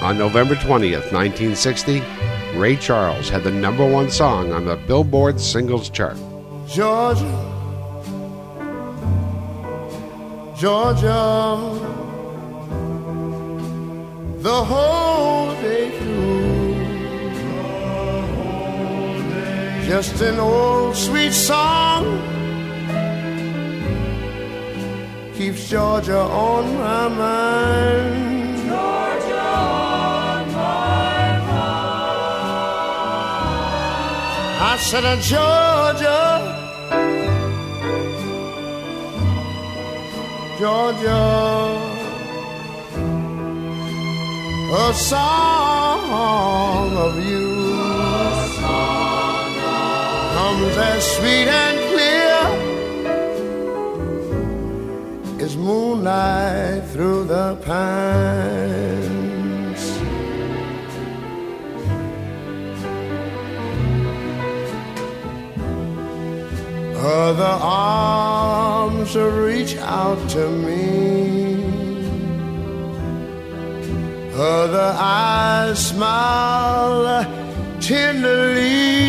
On November 20th, 1960, Ray Charles had the #1 song on the Billboard Singles Chart. Georgia, Georgia, the whole day through, just an old sweet song keeps Georgia on my mind. Georgia on my mind. I said, Georgia, Georgia, a song of you comes as sweet and clear as moonlight through the pines. Other arms reach out to me, other eyes smile tenderly.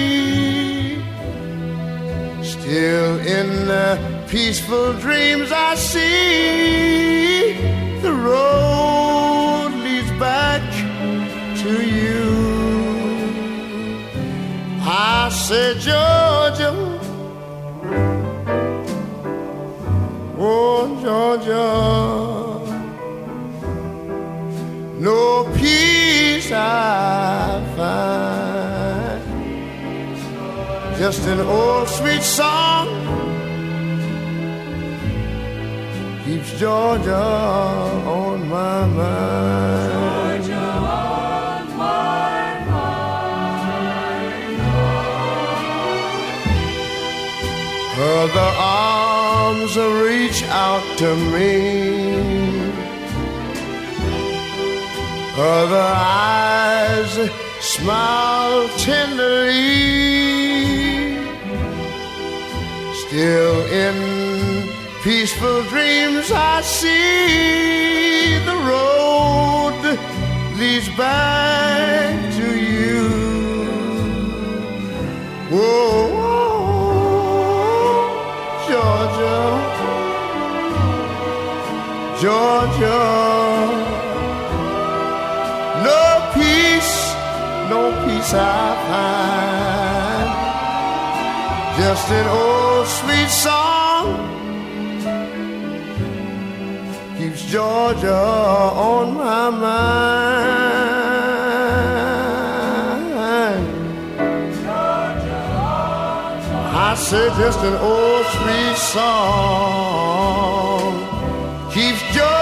Still in the peaceful dreams I see, the road leads back to you. I said, Georgia, oh Georgia, no peace I find, just an old sweet song keeps Georgia on my mind. Georgia on my mind. Other arms reach out to me, other eyes smile tenderly. Still in peaceful dreams I see, the road leads back to you. Whoa, Georgia, Georgia, no peace I find, just an old sweet song keeps Georgia on my mind. Georgia on my I said just an old sweet song keeps Georgia